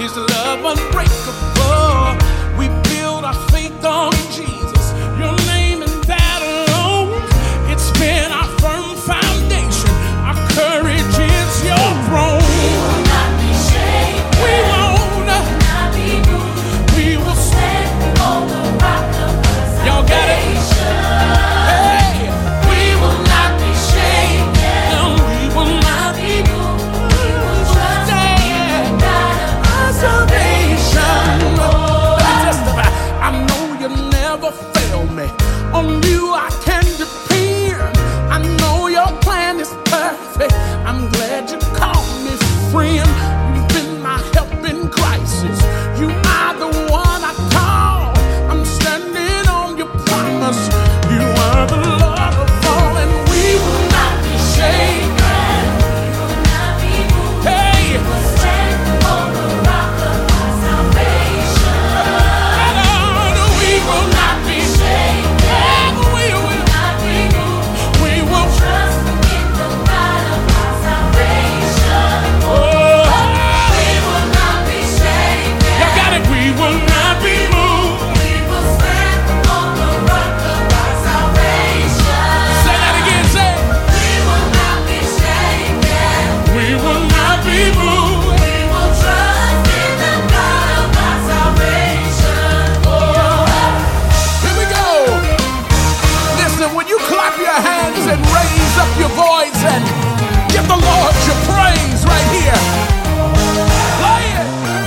His love unbreakable. We build our faith on Jesus, your name and that alone. It's been our firm foundation. Our courage is your throne. We will not be shaken. We won't not be moved. We will Stand on the rock of our salvation. Y'all got it? Hey, We will not be shaken. no, we will not Not be moved. We will trust in the God of our salvation. Let me testify. I know you'll never fail me. On you I can depend. I know your plan is perfect. I'm glad you called me friend. You've been my help in crisis. You are the one I call. I'm standing on your promise. You are the Lord of all, and we will not be shaken. We will not be moved. Hey, We will stand on the rock of our salvation. Lord, we will not be shaken. We will. Not be moved. We will. Trust in the God of our salvation. Oh, We will not be shaken. you got it. We will not be moved. We will stand on the rock of our salvation. Say that again. Say, We will not be shaken. we will not be moved. We will trust in the God of our salvation. Here we go. Listen, when you clap your hands and raise up your voice and give the Lord your praise right here. Play it.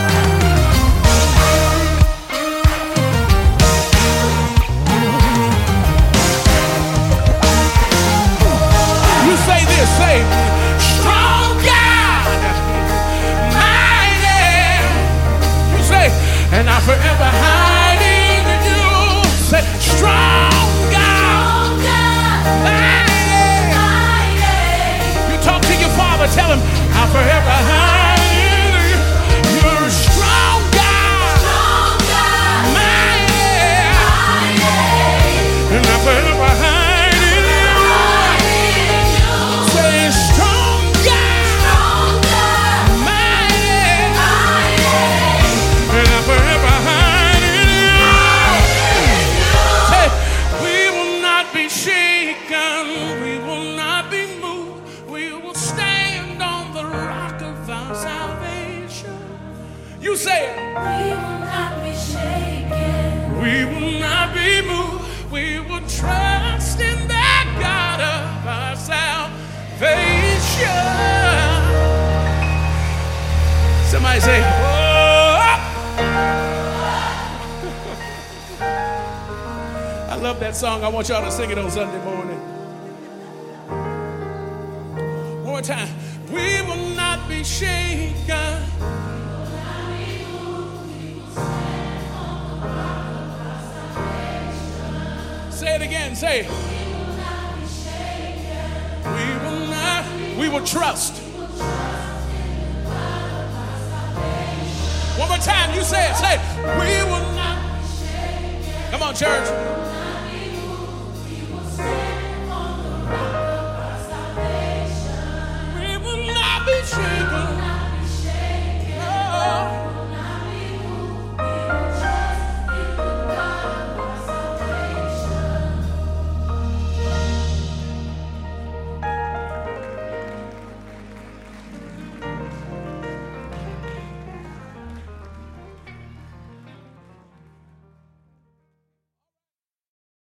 You say this, say, strong God, mighty. You say, and I forever hiding in you. Say, strong God, Oh God, mighty. mighty. You talk to your father, tell him, I forever hiding in you. You're a strong God, Oh God, mighty. mighty. And I forever hiding in you. Say, strong God, Oh God, mighty. mighty. And I forever hiding in you. Say, we will not be shaken. We will not be moved. We will stand on the rock of our salvation. You say it. We will not be shaken. We will not be moved. We will trust in that God of our salvation. Somebody say, oh. I love that song. I want y'all to sing it on Sunday morning. One more time. We will not be shaken. Say it again. Say it. We will not. We will trust. One more time. You say it. Say it. We will not. Come on, church.